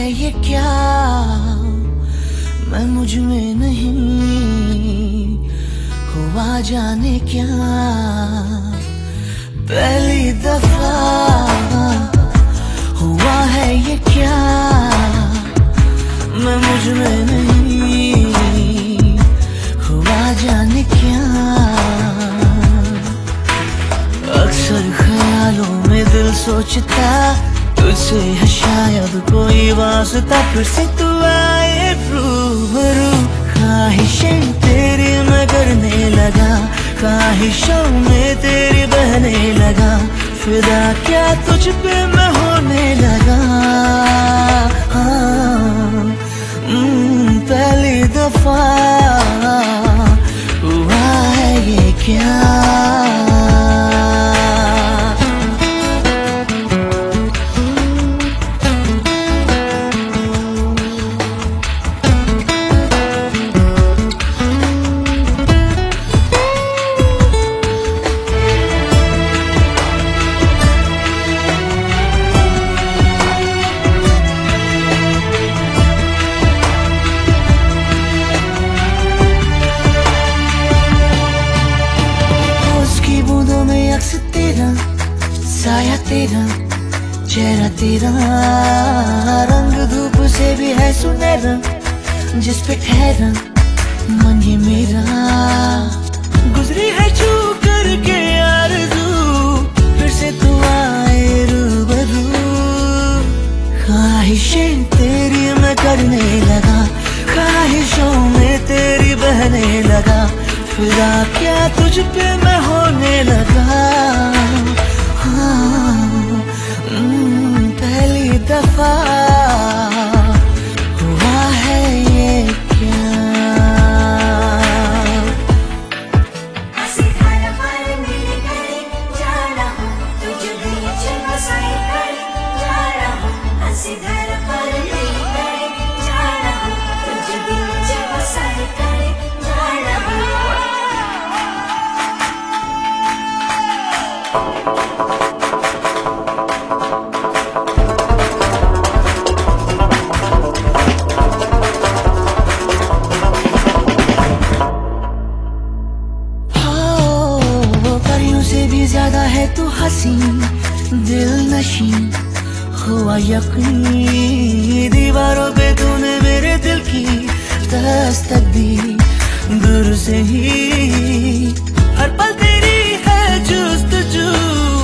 ये क्या मैं मुझ में नहीं हुआ जाने क्या। पहली दफा हुआ है ये क्या मैं मुझ में नहीं हुआ जाने क्या। अक्सर ख्यालों में दिल सोचता तुझसे है शायद कोई वास्ता, फिर से तू आए रूबरू। ख्वाहिशें तेरी मैं करने लगा, ख्वाहिशों में तेरी बहने लगा, फिदा क्या तुझ पे मैं होने लगा। हाँ, पहली दफा हुआ है ये क्या। अक्स तेरा, साया तेरा, चेहरा तेरा, रंग धूप से भी है सुनहरा, जिस पे ठहरा मन ये मेरा। गुजरी है छू करके आरज़ू, फिर से तू आए रूबरू। ख्वाहिशें तेरी मैं करने लगा, ख्वाहिशों में तेरी बहने लगा, फिदा क्या तुझ पे मैं होने लगा। हाँ, पहली दफा हुआ है ये क्या। से भी ज्यादा है तू हंसी दिल नशी हुआ यकीन। दीवारों पे तूने मेरे दिल की दस्तक दी, दूर से ही हर पल तेरी है जुस्तजू।